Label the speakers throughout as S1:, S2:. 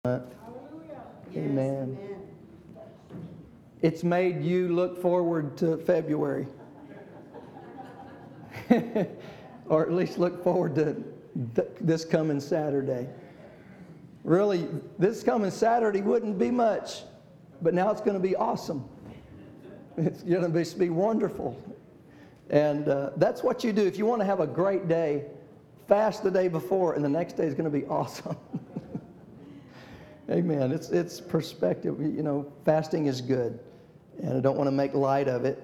S1: Amen. It's made you look forward to February. Or at least look forward to this coming Saturday. Really, this coming Saturday wouldn't be much, but now it's going to be awesome. It's going to be wonderful. And that's what you do. If you want to have a great day, fast the day before, and the next day is going to be awesome. Amen. It's perspective. You know, fasting is good, and I don't want to make light of it.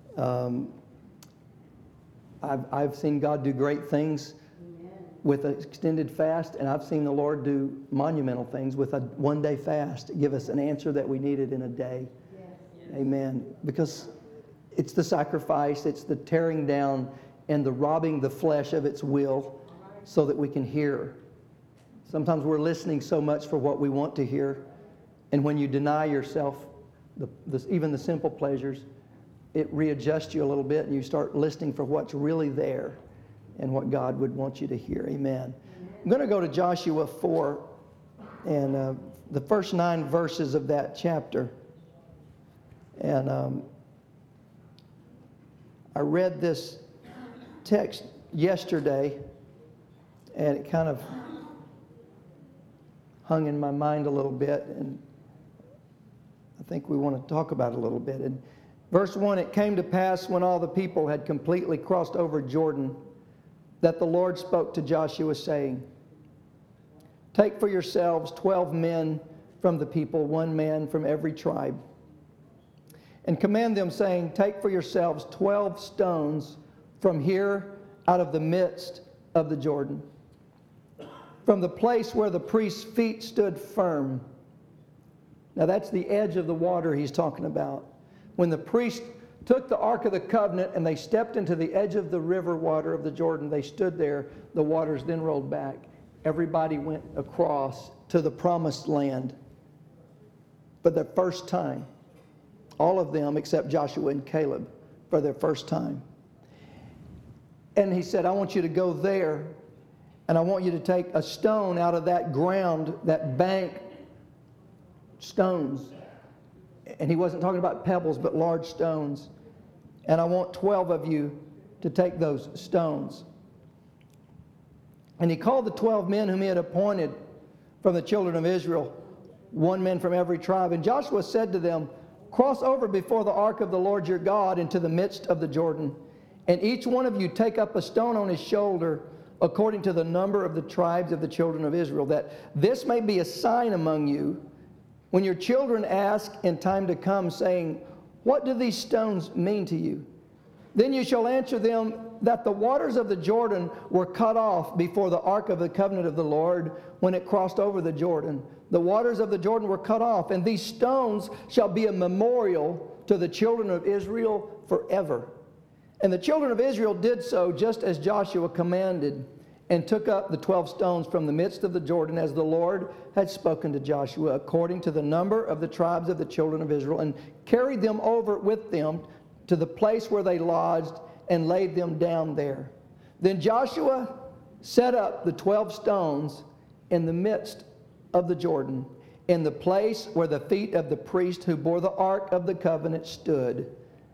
S1: I've seen God do great things with an extended fast, and I've seen the Lord do monumental things with a one-day fast, give us an answer that we needed in a day. Yes. Amen. Because it's the sacrifice, it's the tearing down and the robbing the flesh of its will so that we can hear. Sometimes we're listening so much for what we want to hear, and when you deny yourself even the simple pleasures, it readjusts you a little bit, and you start listening for what's really there and what God would want you to hear. Amen. I'm going to go to Joshua 4 and the first 9 verses of that chapter. And I read this text yesterday, and it kind of hung in my mind a little bit, and I think we want to talk about it a little bit. In verse 1, it came to pass when all the people had completely crossed over Jordan that the Lord spoke to Joshua, saying, "Take for yourselves 12 men from the people, 1 man from every tribe, and command them, saying, Take for yourselves 12 stones from here out of the midst of the Jordan, from the place where the priest's feet stood firm." Now that's the edge of the water he's talking about. When the priest took the Ark of the Covenant and they stepped into the edge of the river water of the Jordan, they stood there, the waters then rolled back. Everybody went across to the promised land for the first time. All of them except Joshua and Caleb for their first time. And he said, I want you to go there, and I want you to take a stone out of that ground, that bank, stones. And he wasn't talking about pebbles, but large stones. And I want 12 of you to take those stones. And he called the 12 men whom he had appointed from the children of Israel, 1 man from every tribe. And Joshua said to them, Cross over before the ark of the Lord your God into the midst of the Jordan, and each one of you take up a stone on his shoulder according to the number of the tribes of the children of Israel, that this may be a sign among you when your children ask in time to come, saying, What do these stones mean to you? Then you shall answer them that the waters of the Jordan were cut off before the ark of the covenant of the Lord when it crossed over the Jordan. The waters of the Jordan were cut off, and these stones shall be a memorial to the children of Israel forever. And the children of Israel did so just as Joshua commanded, and took up the 12 stones from the midst of the Jordan as the Lord had spoken to Joshua, according to the number of the tribes of the children of Israel, and carried them over with them to the place where they lodged, and laid them down there. Then Joshua set up the 12 stones in the midst of the Jordan, in the place where the feet of the priest who bore the ark of the covenant stood.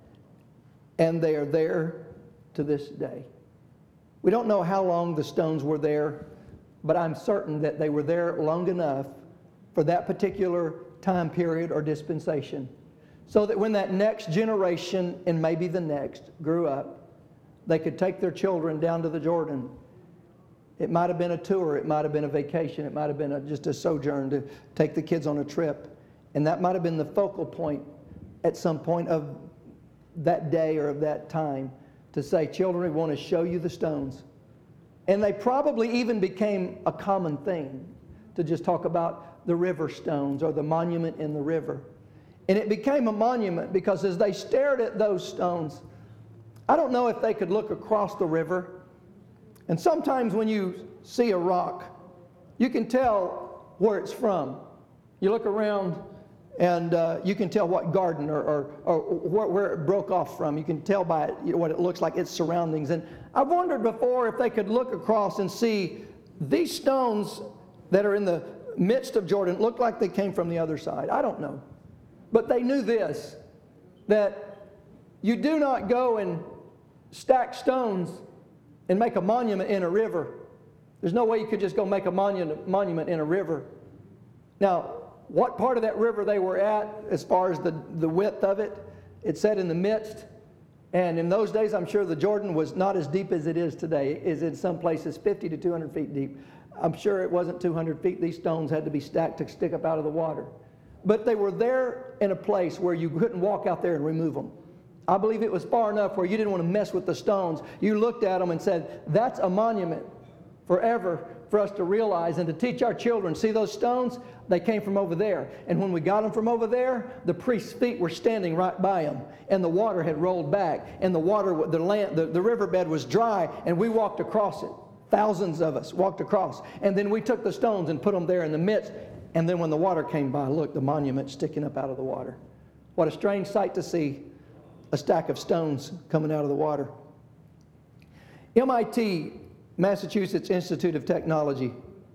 S1: And they are there to this day. We don't know how long the stones were there, but I'm certain that they were there long enough for that particular time period or dispensation, so that when that next generation, and maybe the next, grew up, they could take their children down to the Jordan. It might have been a tour, it might have been a vacation, it might have been just a sojourn to take the kids on a trip. And that might have been the focal point at some point of that day or of that time, to say, children, we want to show you the stones. And they probably even became a common thing to just talk about the river stones or the monument in the river. And it became a monument because as they stared at those stones, I don't know if they could look across the river. And sometimes when you see a rock, you can tell where it's from. You look around and you can tell what garden or where it broke off from. You can tell by it, what it looks like, its surroundings. And I've wondered before if they could look across and see these stones that are in the midst of Jordan looked like they came from the other side. I don't know. But they knew this, that you do not go and stack stones and make a monument in a river. There's no way you could just go make a monument in a river. Now, what part of that river they were at, as far as the width of it, it said in the midst. And in those days, I'm sure the Jordan was not as deep as it is today. It is in some places 50 to 200 feet deep. I'm sure it wasn't 200 feet. These stones had to be stacked to stick up out of the water. But they were there in a place where you couldn't walk out there and remove them. I believe it was far enough where you didn't want to mess with the stones. You looked at them and said, that's a monument forever for us to realize and to teach our children. See those stones? They came from over there. And when we got them from over there, the priest's feet were standing right by them. And the water had rolled back. And the water, the riverbed was dry. And we walked across it. Thousands of us walked across. And then we took the stones and put them there in the midst. And then when the water came by, look, the monument sticking up out of the water. What a strange sight to see, a stack of stones coming out of the water. MIT, Massachusetts Institute of Technology,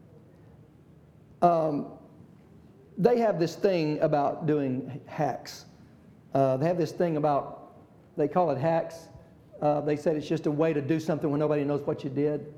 S1: they have this thing about doing hacks. They have this thing about, they call it hacks. They said it's just a way to do something when nobody knows what you did.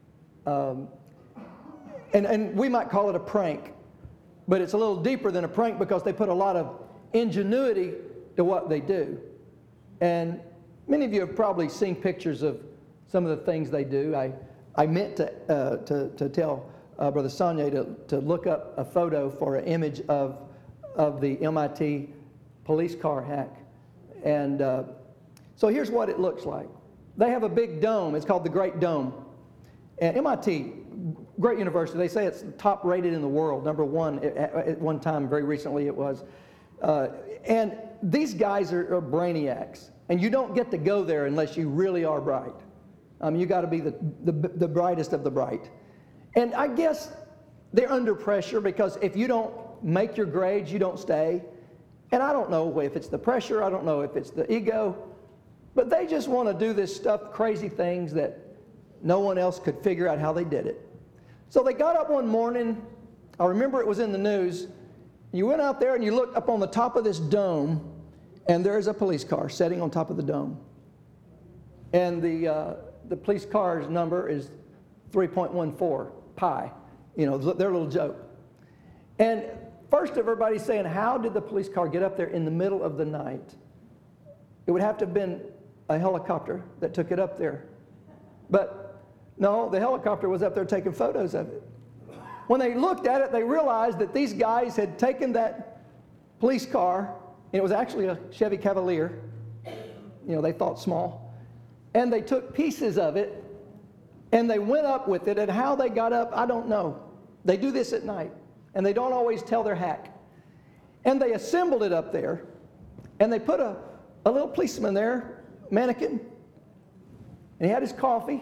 S1: And we might call it a prank, but it's a little deeper than a prank because they put a lot of ingenuity to what they do. And many of you have probably seen pictures of some of the things they do. I meant to tell Brother Sonye to look up a photo for an image of the MIT police car hack. And so here's what it looks like. They have a big dome. It's called the Great Dome. And MIT, great university. They say it's top rated in the world, number one at one time, very recently it was. And these guys are brainiacs. And you don't get to go there unless you really are bright. You got to be the brightest of the bright. And I guess they're under pressure because if you don't make your grades, you don't stay. And I don't know if it's the pressure, I don't know if it's the ego, but they just want to do this stuff, crazy things that no one else could figure out how they did it. So they got up one morning, I remember it was in the news, you went out there and you looked up on the top of this dome, and there's a police car sitting on top of the dome. And the police car's number is 3.14 pi, their little joke. And first everybody's saying, how did the police car get up there in the middle of the night? It would have to have been a helicopter that took it up there. But no, the helicopter was up there taking photos of it. When they looked at it, they realized that these guys had taken that police car, and it was actually a Chevy Cavalier. They thought small. And they took pieces of it, and they went up with it, and how they got up, I don't know. They do this at night, and they don't always tell their hack. And they assembled it up there, and they put a little policeman there, mannequin, and he had his coffee,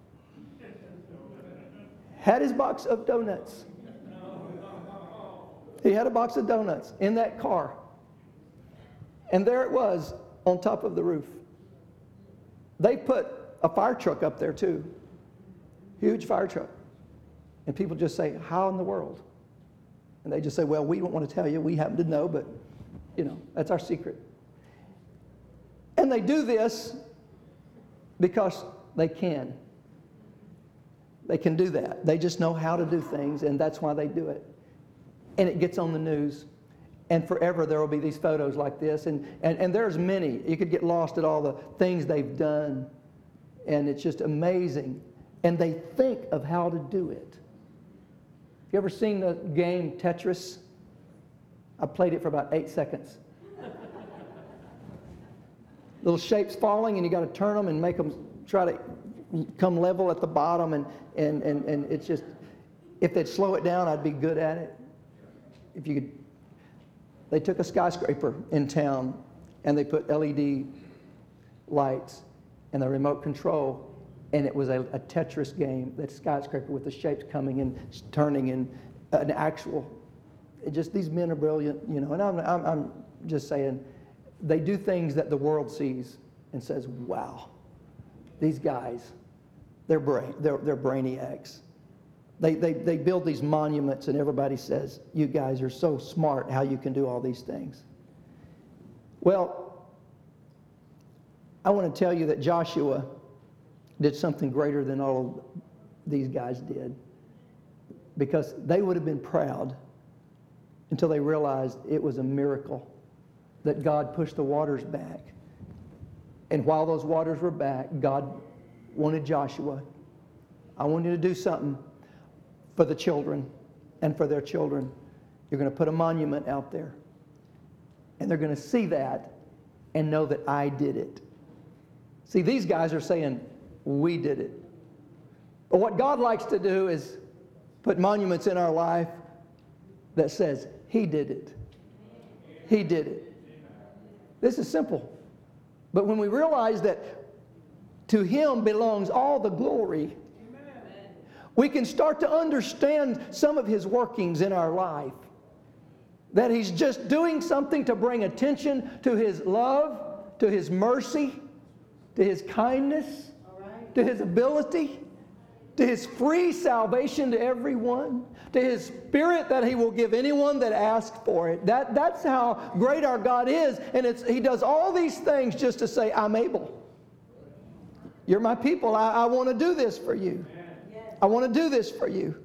S1: had his box of donuts. He had a box of donuts in that car. And there it was on top of the roof. They put a fire truck up there too. Huge fire truck. And people just say, how in the world? And they just say, well, we don't want to tell you. We happen to know, but, that's our secret. And they do this because they can. They can do that. They just know how to do things, and that's why they do it. And it gets on the news. And forever there will be these photos like this. And there's many. You could get lost at all the things they've done. And it's just amazing. And they think of how to do it. You ever seen the game Tetris? I played it for about 8 seconds. Little shapes falling, and you got to turn them and make them try to come level at the bottom. And it's just, if they'd slow it down, I'd be good at it. If you could. They took a skyscraper in town, and they put LED lights and the remote control, and it was a Tetris game, that skyscraper with the shapes coming and turning, and an actual, these men are brilliant, and I'm just saying, they do things that the world sees and says, wow, these guys, they're brainiacs. They build these monuments, and everybody says, you guys are so smart how you can do all these things. Well, I want to tell you that Joshua did something greater than all of these guys did, because they would have been proud until they realized it was a miracle that God pushed the waters back. And while those waters were back, God wanted Joshua, I want you to do something for the children and for their children. You're going to put a monument out there. And they're going to see that and know that I did it. See, these guys are saying, we did it. But what God likes to do is put monuments in our life that says, He did it. He did it. This is simple. But when we realize that to Him belongs all the glory, we can start to understand some of His workings in our life. That He's just doing something to bring attention to His love, to His mercy, to His kindness, to His ability, to His free salvation to everyone, to His Spirit that He will give anyone that asks for it. That's how great our God is. And He does all these things just to say, I'm able. You're my people. I want to do this for you. I want to do this for you.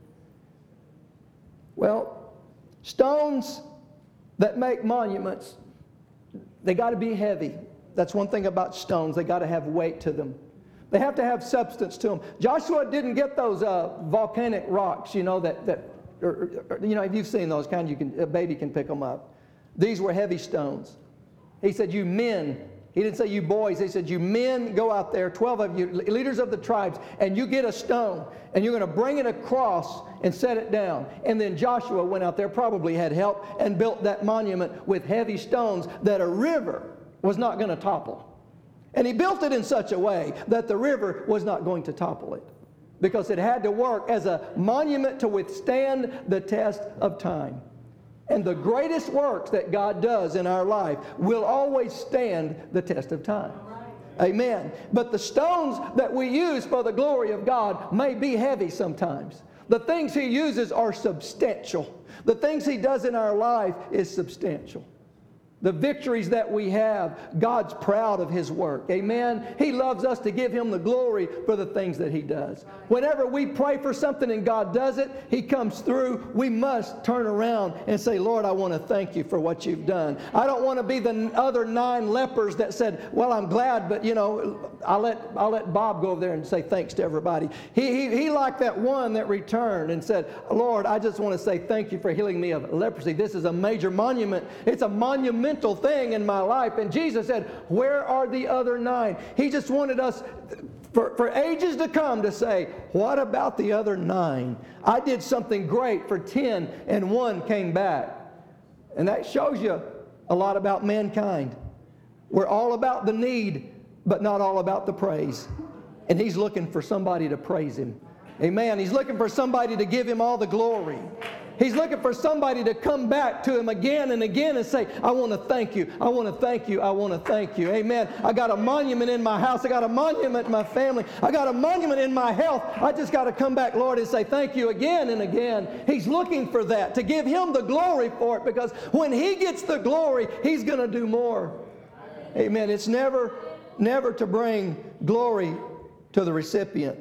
S1: Well, stones that make monuments, they got to be heavy. That's one thing about stones. They got to have weight to them. They have to have substance to them. Joshua didn't get those volcanic rocks, if you've seen those kind, a baby can pick them up. These were heavy stones. He said, you men. He didn't say you boys. He said, you men, go out there, 12 of you, leaders of the tribes, and you get a stone, and you're going to bring it across and set it down. And then Joshua went out there, probably had help, and built that monument with heavy stones that a river was not going to topple. And he built it in such a way that the river was not going to topple it, because it had to work as a monument to withstand the test of time. And the greatest works that God does in our life will always stand the test of time. Amen. But the stones that we use for the glory of God may be heavy sometimes. The things He uses are substantial. The things He does in our life is substantial. The victories that we have, God's proud of His work. Amen. He loves us to give Him the glory for the things that He does. Whenever we pray for something and God does it, He comes through, we must turn around and say, Lord, I want to thank You for what You've done. I don't want to be the other 9 lepers that said, well, I'm glad, but I'll let Bob go over there and say thanks to everybody. He liked that one that returned and said, Lord, I just want to say thank You for healing me of leprosy. This is a major monument. It's a monumental thing in my life. And Jesus said, where are the other 9? He just wanted us for ages to come to say, what about the other 9? I did something great for 10 and 1 came back. And that shows you a lot about mankind. We're all about the need, but not all about the praise. And He's looking for somebody to praise Him. Amen. He's looking for somebody to give Him all the glory. He's looking for somebody to come back to Him again and again and say, I want to thank You. I want to thank You. I want to thank You. Amen. I got a monument in my house. I got a monument in my family. I got a monument in my health. I just got to come back, Lord, and say thank You again and again. He's looking for that, to give Him the glory for it, because when He gets the glory, He's going to do more. Amen. It's never to bring glory to the recipient.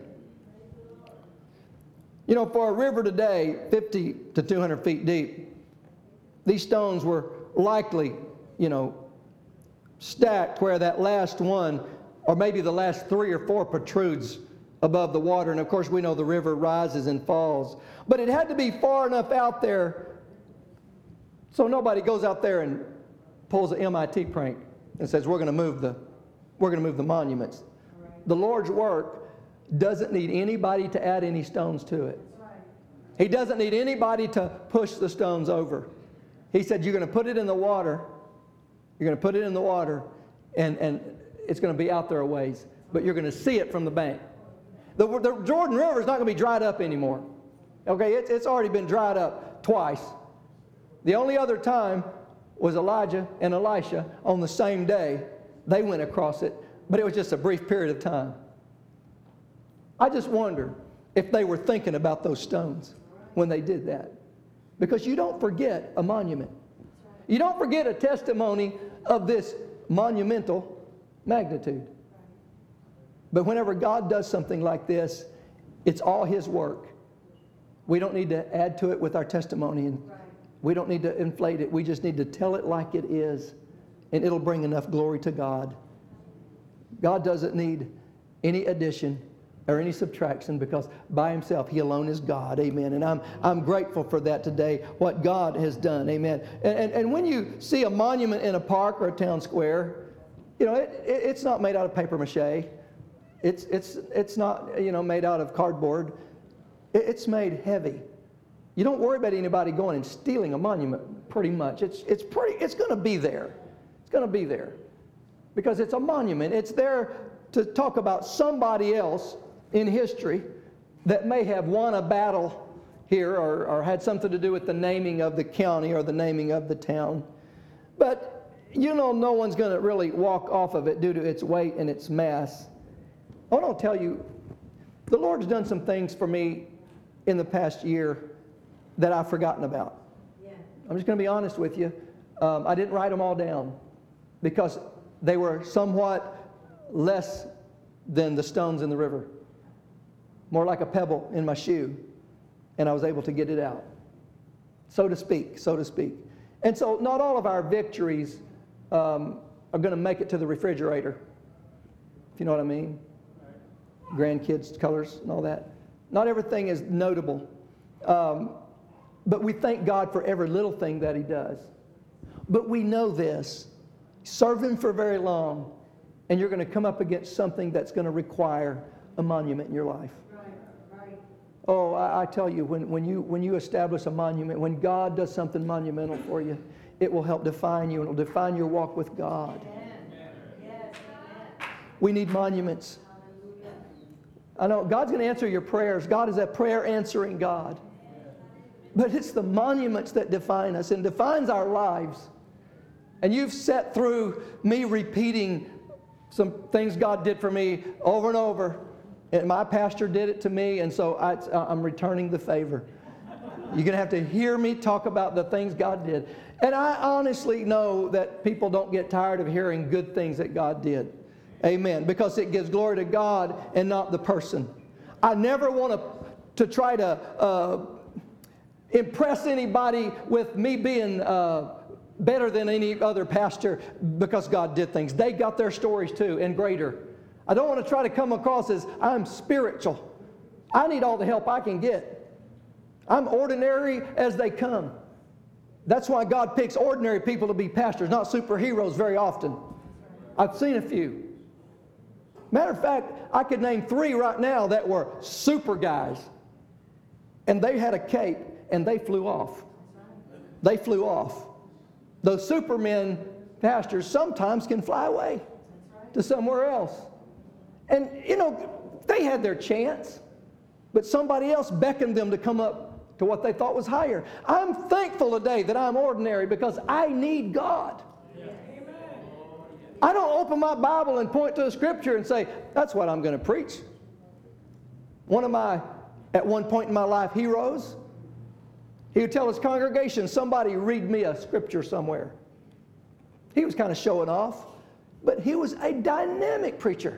S1: For a river today, 50 to 200 feet deep, these stones were likely, stacked where that last one, or maybe the last 3 or 4 protrudes above the water. And of course, we know the river rises and falls. But it had to be far enough out there so nobody goes out there and pulls an MIT prank and says, we're going to move the monuments. The Lord's work doesn't need anybody to add any stones to it. He doesn't need anybody to push the stones over. He said, you're going to put it in the water. You're going to put it in the water, and it's going to be out there a ways, but you're going to see it from the bank. The Jordan River is not going to be dried up anymore. Okay, it's already been dried up twice. The only other time was Elijah and Elisha on the same day. They went across it, but it was just a brief period of time. I just wonder, if they were thinking about those stones when they did that. Because you don't forget a monument. You don't forget a testimony of this monumental magnitude. But whenever God does something like this, it's all His work. We don't need to add to it with our testimony, and we don't need to inflate it. We just need to tell it like it is, and it'll bring enough glory to God. God doesn't need any addition or any subtraction, because by Himself, He alone is God. Amen. And I'm grateful for that today, what God has done. Amen. And when you see a monument in a park or a town square, you know, it's not made out of paper mache. It's not, you know, made out of cardboard. It's made heavy. You don't worry about anybody going and stealing a monument, pretty much. It's going to be there. It's going to be there because it's a monument. It's there to talk about somebody else in history that may have won a battle here or had something to do with the naming of the county or the naming of the town. But, you know, no one's going to really walk off of it due to its weight and its mass. I want to tell you, the Lord's done some things for me in the past year that I've forgotten about. Yeah. I'm just going to be honest with you. I didn't write them all down because they were somewhat less than the stones in the river. More like a pebble in my shoe, and I was able to get it out, so to speak. And so not all of our victories are going to make it to the refrigerator, if you know what I mean. Grandkids' colors and all that. Not everything is notable, but we thank God for every little thing that He does. But we know this, serve Him for very long, and you're going to come up against something that's going to require a monument in your life. Oh, I tell you, when you establish a monument, when God does something monumental for you, it will help define you, and it will define your walk with God. We need monuments. I know God's going to answer your prayers. God is a prayer answering God. But it's the monuments that define us and defines our lives. And you've sat through me repeating some things God did for me over and over. And my pastor did it to me, and so I'm returning the favor. You're going to have to hear me talk about the things God did. And I honestly know that people don't get tired of hearing good things that God did. Amen. Because it gives glory to God and not the person. I never want to try to impress anybody with me being better than any other pastor because God did things. They got their stories too, and greater. I don't want to try to come across as I'm spiritual. I need all the help I can get. I'm ordinary as they come. That's why God picks ordinary people to be pastors, not superheroes very often. I've seen a few. Matter of fact, I could name 3 right now that were super guys. And they had a cape and they flew off. They flew off. Those supermen pastors sometimes can fly away to somewhere else. And, you know, they had their chance, but somebody else beckoned them to come up to what they thought was higher. I'm thankful today that I'm ordinary because I need God. Yeah. I don't open my Bible and point to a scripture and say, that's what I'm going to preach. One of my, at one point in my life, heroes, he would tell his congregation, somebody read me a scripture somewhere. He was kind of showing off, but he was a dynamic preacher.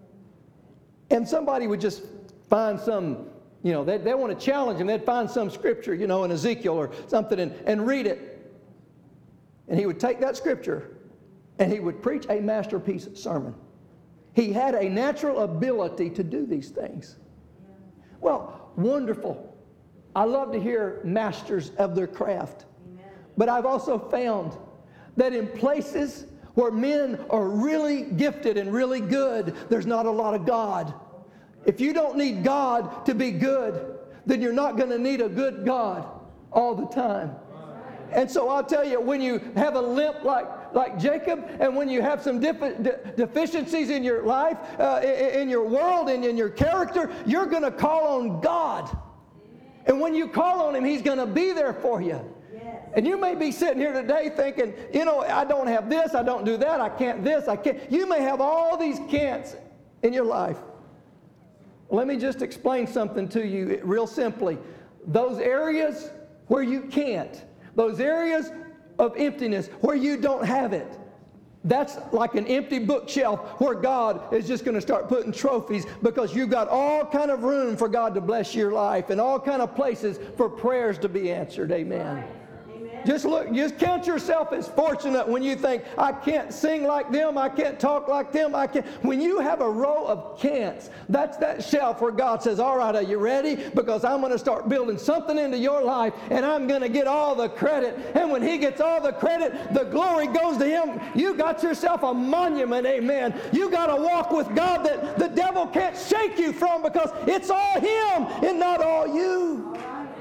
S1: And somebody would just find some, you know, they want to challenge him. They'd find some scripture, you know, in Ezekiel or something and read it. And he would take that scripture and he would preach a masterpiece sermon. He had a natural ability to do these things. Well, wonderful. I love to hear masters of their craft. But I've also found that in places where men are really gifted and really good, there's not a lot of God. If you don't need God to be good, then you're not going to need a good God all the time. And so I'll tell you, when you have a limp like Jacob, and when you have some deficiencies in your life, in your world, and in your character, you're going to call on God. And when you call on Him, He's going to be there for you. And you may be sitting here today thinking, you know, I don't have this, I don't do that, I can't this, I can't. You may have all these can'ts in your life. Let me just explain something to you real simply. Those areas where you can't, those areas of emptiness where you don't have it, that's like an empty bookshelf where God is just going to start putting trophies, because you've got all kind of room for God to bless your life and all kind of places for prayers to be answered. Amen. Just look, just count yourself as fortunate when you think, I can't sing like them, I can't talk like them, I can't. When you have a row of can'ts, that's that shelf where God says, all right, are you ready? Because I'm going to start building something into your life, and I'm going to get all the credit. And when He gets all the credit, the glory goes to Him. You got yourself a monument, amen. You got to walk with God that the devil can't shake you from, because it's all Him and not all you.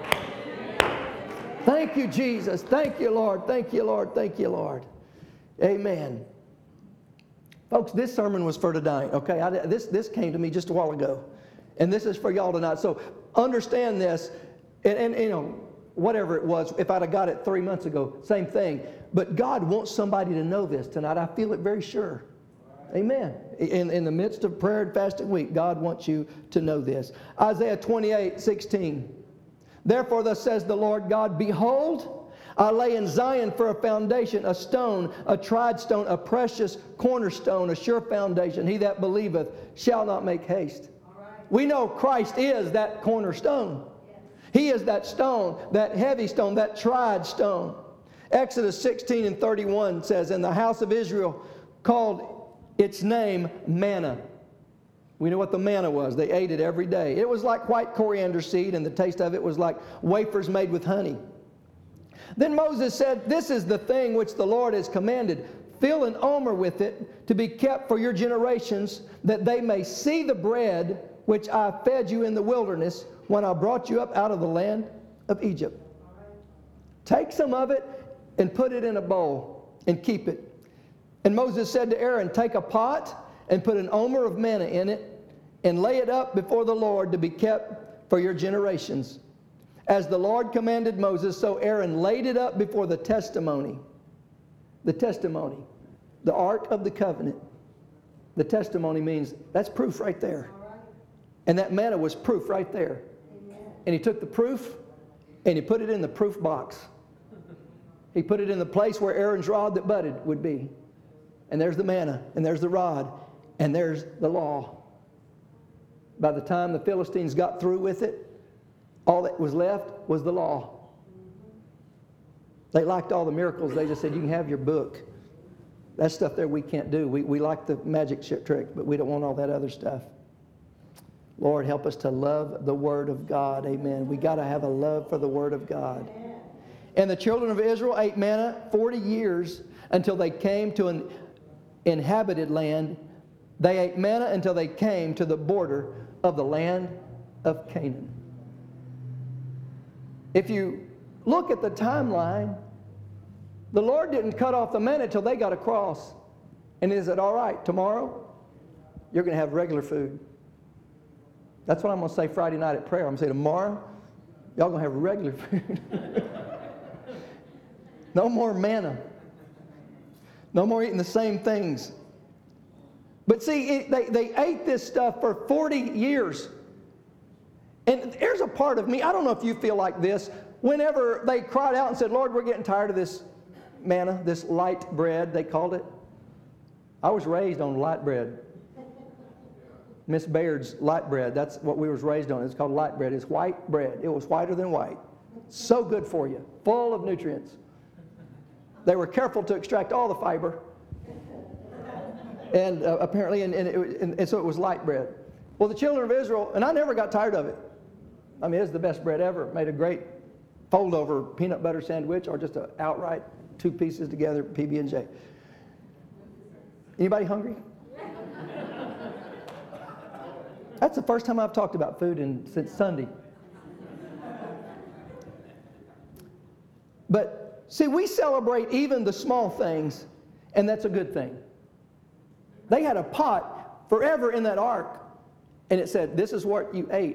S1: Thank you, Jesus. Thank you, Lord. Thank you, Lord. Thank you, Lord. Amen. Folks, this sermon was for tonight, okay? This came to me just a while ago. And this is for y'all tonight. So understand this. And you know, whatever it was, if I'd have got it 3 months ago, same thing. But God wants somebody to know this tonight. I feel it very sure. Amen. In the midst of prayer and fasting week, God wants you to know this. Isaiah 28:16. Therefore, thus says the Lord God, behold, I lay in Zion for a foundation, a stone, a tried stone, a precious cornerstone, a sure foundation. He that believeth shall not make haste. We know Christ is that cornerstone. He is that stone, that heavy stone, that tried stone. Exodus 16:31 says, and the house of Israel called its name manna. We know what the manna was. They ate it every day. It was like white coriander seed, and the taste of it was like wafers made with honey. Then Moses said, this is the thing which the Lord has commanded. Fill an omer with it to be kept for your generations, that they may see the bread which I fed you in the wilderness when I brought you up out of the land of Egypt. Take some of it and put it in a bowl and keep it. And Moses said to Aaron, take a pot and put an omer of manna in it, and lay it up before the Lord to be kept for your generations. As the Lord commanded Moses, so Aaron laid it up before the testimony. The testimony. The Ark of the Covenant. The testimony means, that's proof right there. And that manna was proof right there. And he took the proof, and he put it in the proof box. He put it in the place where Aaron's rod that budded would be. And there's the manna, and there's the rod, and there's the law. By the time the Philistines got through with it, all that was left was the law. They liked all the miracles. They just said, you can have your book. That stuff there we can't do. We like the magic trick, but we don't want all that other stuff. Lord, help us to love the Word of God. Amen. We got to have a love for the Word of God. And the children of Israel ate manna 40 years until they came to an inhabited land. They ate manna until they came to the border of the land of Canaan. If you look at the timeline, the Lord didn't cut off the manna until they got across. And He said, all right, tomorrow you're going to have regular food. That's what I'm going to say Friday night at prayer. I'm going to say tomorrow, y'all going to have regular food. No more manna. No more eating the same things. But see, they ate this stuff for 40 years. And there's a part of me, I don't know if you feel like this, whenever they cried out and said, Lord, we're getting tired of this manna, this light bread, they called it. I was raised on light bread. Miss Baird's light bread, that's what we was raised on. It's called light bread. It's white bread. It was whiter than white. So good for you, full of nutrients. They were careful to extract all the fiber. And apparently, and so it was light bread. Well, the children of Israel, and I never got tired of it. I mean, it's the best bread ever. Made a great fold-over peanut butter sandwich, or just an outright 2 pieces together, PB&J. Anybody hungry? That's the first time I've talked about food since Sunday. But see, we celebrate even the small things, and that's a good thing. They had a pot forever in that ark, and it said, this is what you ate.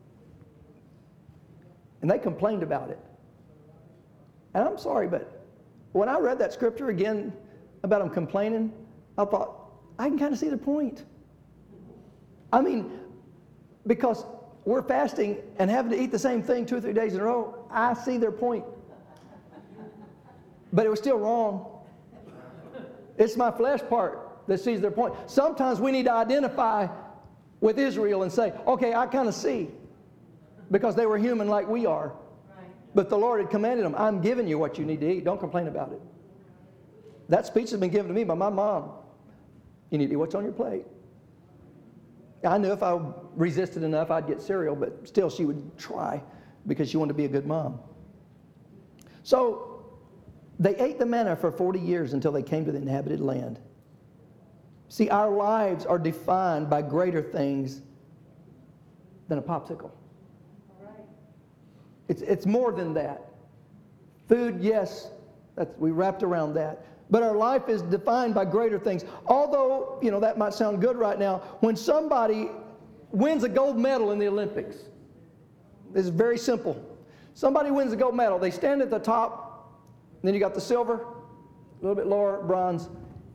S1: And they complained about it. And I'm sorry, but when I read that scripture again about them complaining, I thought, I can kind of see the point. I mean, because we're fasting and having to eat the same thing 2 or 3 days in a row. I see their point. But it was still wrong. It's my flesh part that sees their point. Sometimes we need to identify with Israel and say, okay, I kind of see. Because they were human like we are. Right. But the Lord had commanded them, I'm giving you what you need to eat. Don't complain about it. That speech has been given to me by my mom. You need to eat what's on your plate. I knew if I resisted enough, I'd get cereal, but still she would try because she wanted to be a good mom. So they ate the manna for 40 years until they came to the inhabited land. See, our lives are defined by greater things than a popsicle. It's more than that. Food, yes, we wrapped around that. But our life is defined by greater things. Although, that might sound good right now. When somebody wins a gold medal in the Olympics, it's very simple. Somebody wins a gold medal. They stand at the top. And then you got the silver, a little bit lower, bronze.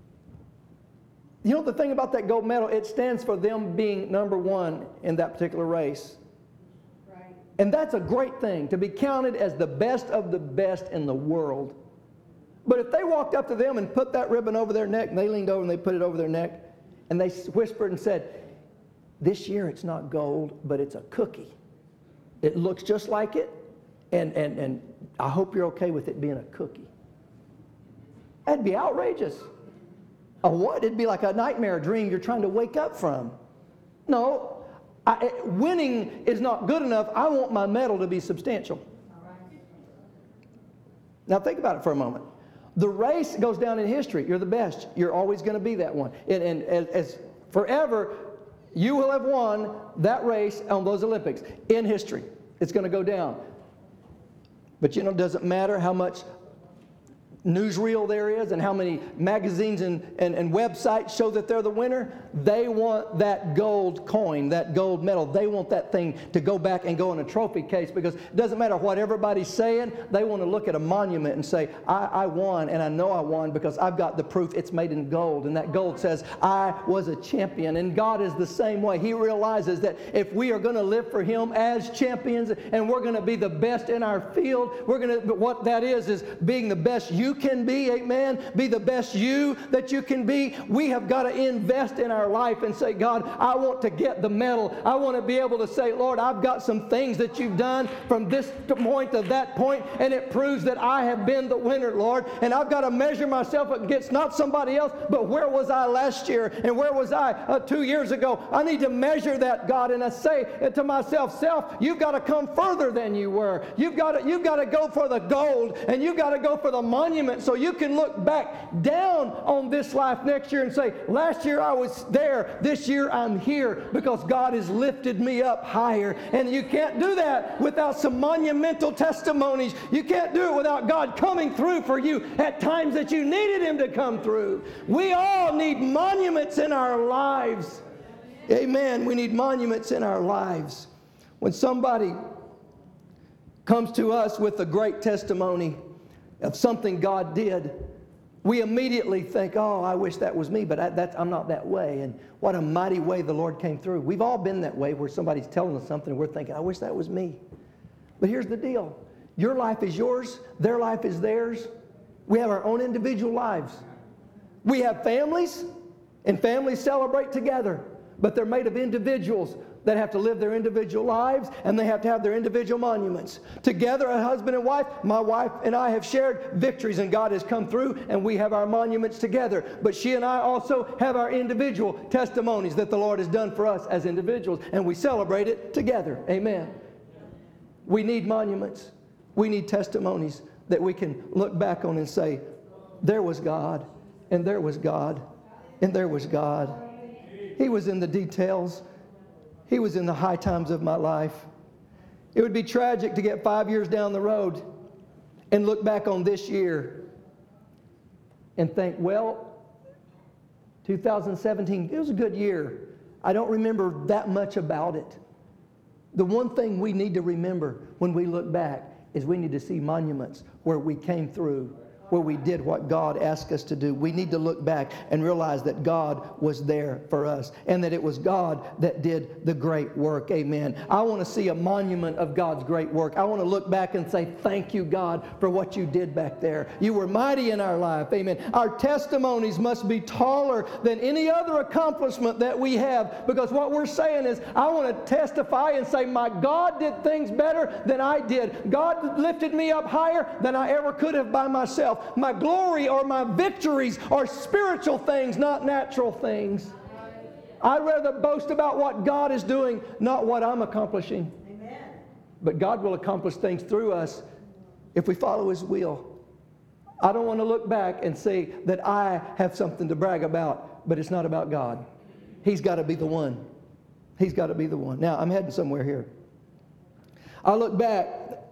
S1: The thing about that gold medal, it stands for them being number one in that particular race. Right. And that's a great thing, to be counted as the best of the best in the world. But if they walked up to them and put that ribbon over their neck, and they leaned over and they put it over their neck, and they whispered and said, this year it's not gold, but it's a cookie. It looks just like it, and I hope you're okay with it being a cookie. That'd be outrageous. A what? It'd be like a nightmare dream you're trying to wake up from. No, winning is not good enough. I want my medal to be substantial. Now think about it for a moment. The race goes down in history. You're the best. You're always going to be that one. And as forever, you will have won that race on those Olympics in history. It's going to go down. But it doesn't matter how much newsreel there is and how many magazines and websites show that they're the winner. They want that gold coin, that gold medal. They want that thing to go back and go in a trophy case, because it doesn't matter what everybody's saying. They want to look at a monument and say, I won, and I know I won because I've got the proof. It's made in gold, and that gold says I was a champion. And God is the same way. He realizes that if we are going to live for Him as champions and we're going to be the best in our field, what that is being the best you can be, amen? Be the best you that you can be. We have got to invest in our life and say, God, I want to get the medal. I want to be able to say, Lord, I've got some things that you've done from this point to that point, and it proves that I have been the winner, Lord. And I've got to measure myself against not somebody else, but where was I last year and where was I 2 years ago? I need to measure that, God, and I say to myself, self, you've got to come further than you were. You've got to go for the gold, and you've got to go for the monument, so you can look back down on this life next year and say, last year I was there, this year I'm here, because God has lifted me up higher. And you can't do that without some monumental testimonies. You can't do it without God coming through for you at times that you needed Him to come through. We all need monuments in our lives. Amen. We need monuments in our lives. When somebody comes to us with a great testimony of something God did, we immediately think, oh, I wish that was me, but I'm not that way. And what a mighty way the Lord came through. We've all been that way, where somebody's telling us something and we're thinking, I wish that was me. But here's the deal. Your life is yours. Their life is theirs. We have our own individual lives. We have families, and families celebrate together, but they're made of individuals that have to live their individual lives, and they have to have their individual monuments. Together, a husband and wife, my wife and I have shared victories, and God has come through, and we have our monuments together. But she and I also have our individual testimonies that the Lord has done for us as individuals, and we celebrate it together. Amen. We need monuments. We need testimonies that we can look back on and say, there was God, and there was God, and there was God. He was in the details. He was in the high times of my life. It would be tragic to get 5 years down the road and look back on this year and think, well, 2017, it was a good year. I don't remember that much about it. The one thing we need to remember when we look back is we need to see monuments where we came through where we did what God asked us to do. We need to look back and realize that God was there for us and that it was God that did the great work. Amen. I want to see a monument of God's great work. I want to look back and say, thank you, God, for what you did back there. You were mighty in our life. Amen. Our testimonies must be taller than any other accomplishment that we have, because what we're saying is, I want to testify and say, my God did things better than I did. God lifted me up higher than I ever could have by myself. My glory or my victories are spiritual things, not natural things. I'd rather boast about what God is doing, not what I'm accomplishing. Amen. But God will accomplish things through us if we follow His will. I don't want to look back and say that I have something to brag about, but it's not about God. He's got to be the one. He's got to be the one. Now, I'm heading somewhere here. I look back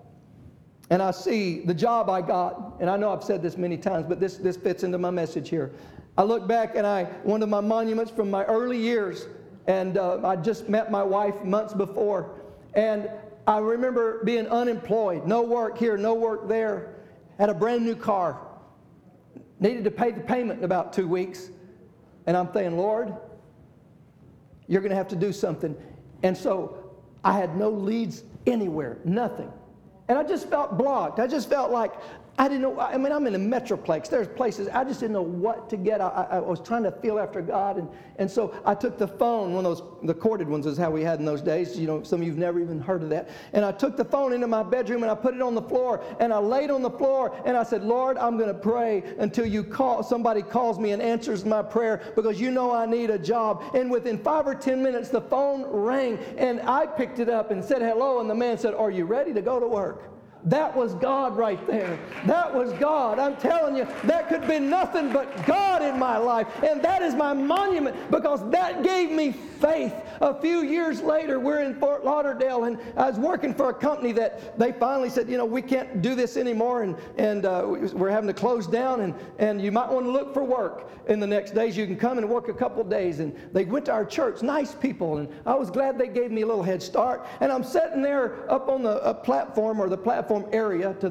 S1: and I see the job I got, and I know I've said this many times, but this fits into my message here. I look back and one of my monuments from my early years, and I just met my wife months before, and I remember being unemployed, no work here, no work there, had a brand new car, needed to pay the payment in about 2 weeks, and I'm thinking, Lord, you're going to have to do something. And so I had no leads anywhere, nothing. And I just felt blocked. I just felt like I didn't know. I mean, I'm in a metroplex. There's places I just didn't know what to get. I was trying to feel after God. And so I took the phone, one of those, the corded ones is how we had in those days. You know, some of you have never even heard of that. And I took the phone into my bedroom and I put it on the floor. And I laid on the floor and I said, Lord, I'm going to pray until somebody calls me and answers my prayer, because you know I need a job. And within 5 or 10 minutes, the phone rang and I picked it up and said hello. And the man said, are you ready to go to work? That was God right there. That was God. I'm telling you, that could be nothing but God in my life. And that is my monument, because that gave me faith. A few years later, we're in Fort Lauderdale, and I was working for a company that they finally said, you know, we can't do this anymore, and we're having to close down, and you might want to look for work in the next days. You can come and work a couple days. And they went to our church, nice people, and I was glad they gave me a little head start. And I'm sitting there up on the platform, or the platform area to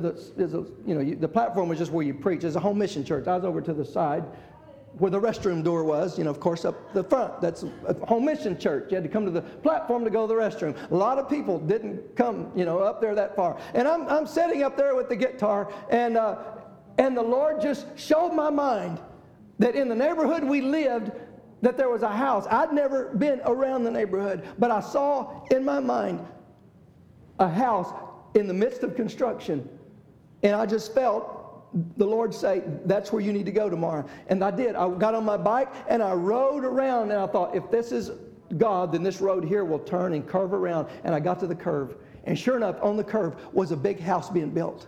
S1: the platform was just where you preach. It's a home mission church. I was over to the side where the restroom door was, of course, up the front. That's a home mission church. You had to come to the platform to go to the restroom. A lot of people didn't come, up there that far. And I'm sitting up there with the guitar, and the Lord just showed my mind that in the neighborhood we lived, that there was a house. I'd never been around the neighborhood, but I saw in my mind a house in the midst of construction. And I just felt the Lord say, that's where you need to go tomorrow. And I did. I got on my bike and I rode around, and I thought, if this is God, then this road here will turn and curve around. And I got to the curve. And sure enough, on the curve was a big house being built.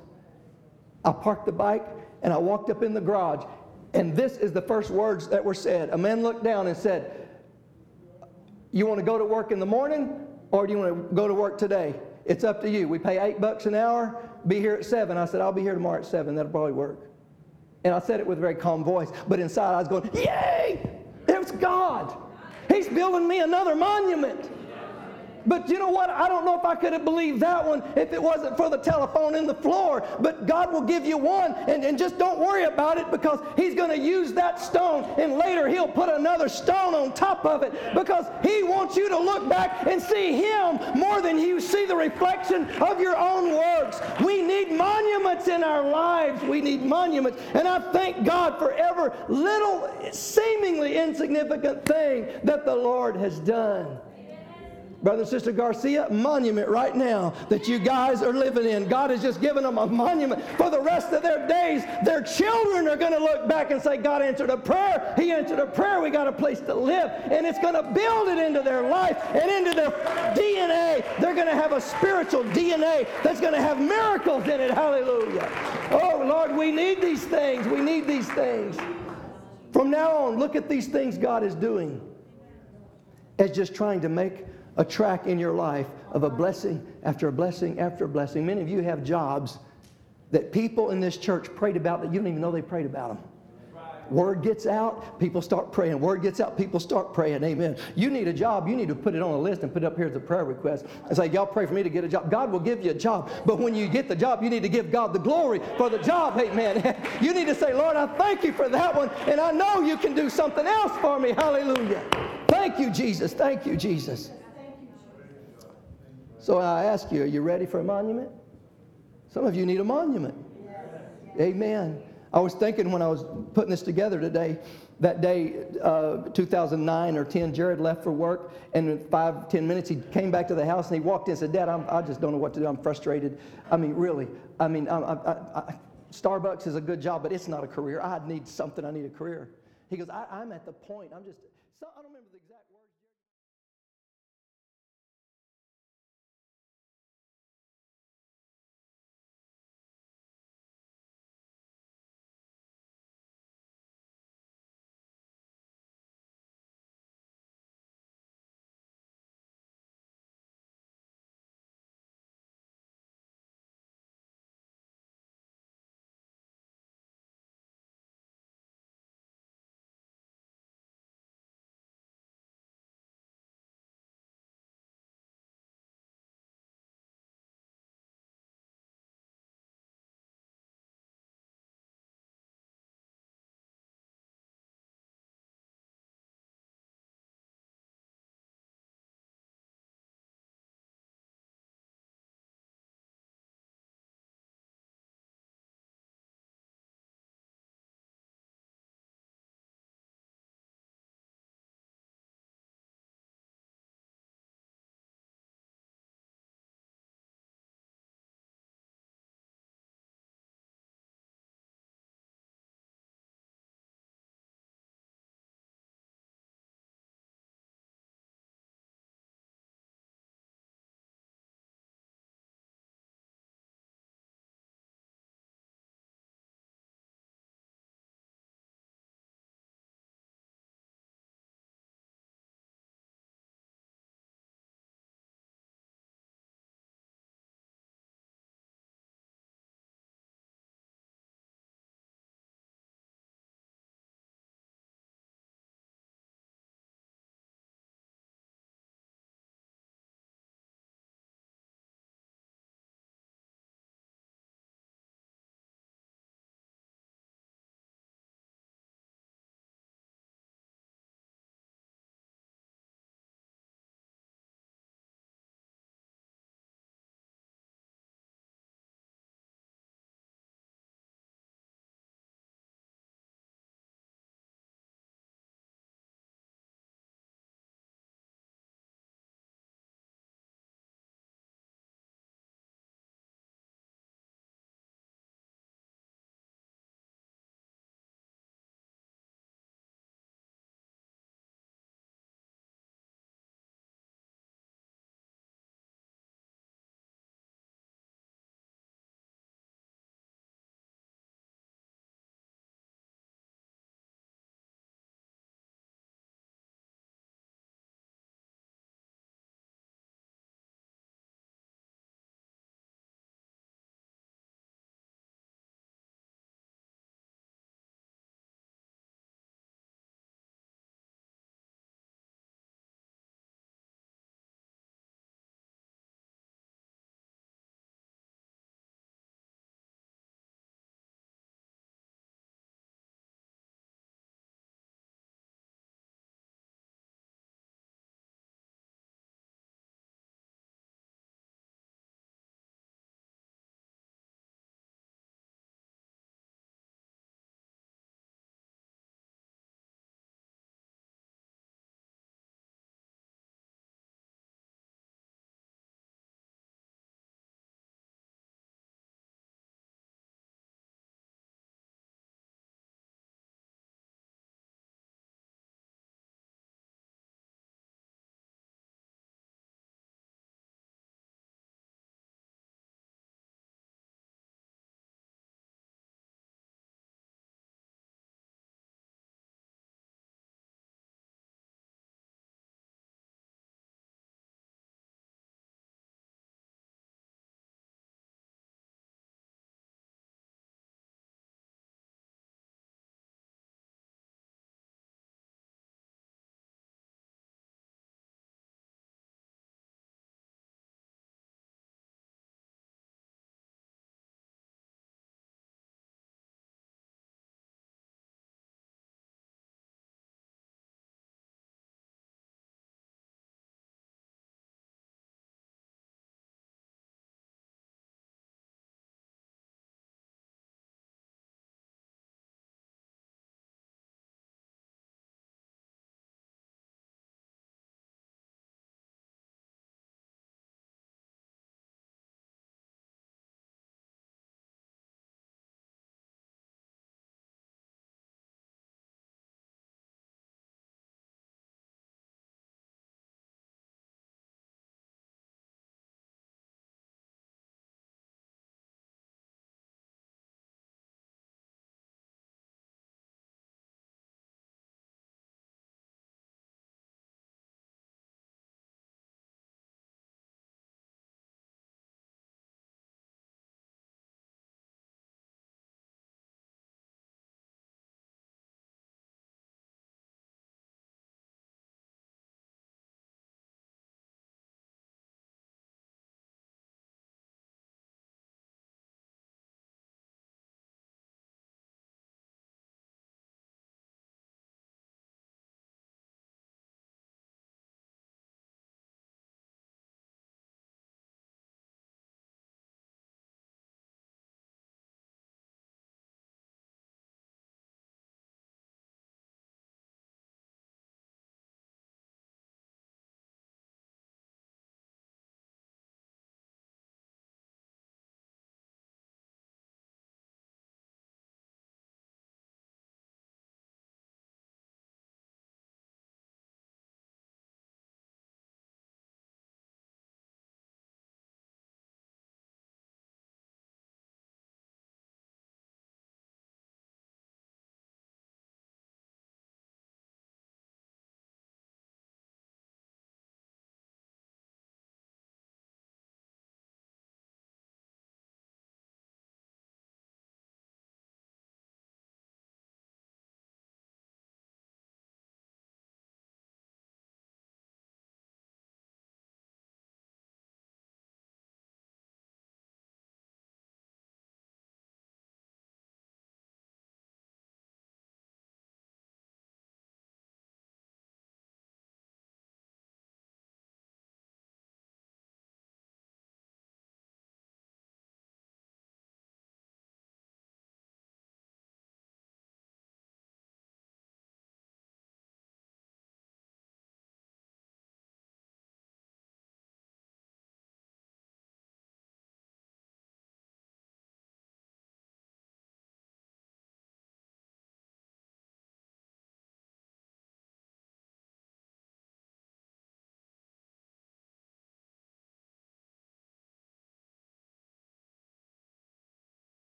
S1: I parked the bike and I walked up in the garage. And this is the first words that were said. A man looked down and said, you want to go to work in the morning, or do you want to go to work today? It's up to you. We pay $8 an hour. Be here at 7. I said, I'll be here tomorrow at 7. That'll probably work. And I said it with a very calm voice. But inside I was going, yay! It was God. He's building me another monument. But you know what? I don't know if I could have believed that one if it wasn't for the telephone in the floor. But God will give you one, and just don't worry about it, because He's going to use that stone, and later He'll put another stone on top of it, because He wants you to look back and see Him more than you see the reflection of your own works. We need monuments in our lives. We need monuments. And I thank God for every little seemingly insignificant thing that the Lord has done. Brother and Sister Garcia, monument right now that you guys are living in. God has just given them a monument for the rest of their days. Their children are going to look back and say, God answered a prayer. He answered a prayer. We got a place to live. And it's going to build it into their life and into their DNA. They're going to have a spiritual DNA that's going to have miracles in it. Hallelujah. Oh, Lord, we need these things. We need these things. From now on, look at these things God is doing as just trying to make a track in your life of a blessing after a blessing after a blessing. Many of you have jobs that people in this church prayed about that you don't even know they prayed about them. Word gets out, people start praying. Word gets out, people start praying. Amen. You need a job, you need to put it on a list and put it up here as a prayer request and say, y'all pray for me to get a job. God will give you a job. But when you get the job, you need to give God the glory for the job. Amen. You need to say, Lord, I thank you for that one, and I know you can do something else for me. Hallelujah. Thank you, Jesus. Thank you, Jesus. So I ask you, are you ready for a monument? Some of you need a monument. Amen. I was thinking when I was putting this together today, that day, 2009 or 10, Jared left for work, and in 5-10 minutes, he came back to the house, and he walked in and said, Dad, I just don't know what to do. I'm frustrated. I mean, really. I mean, Starbucks is a good job, but it's not a career. I need something. I need a career. He goes, I'm at the point. I don't remember the exact word.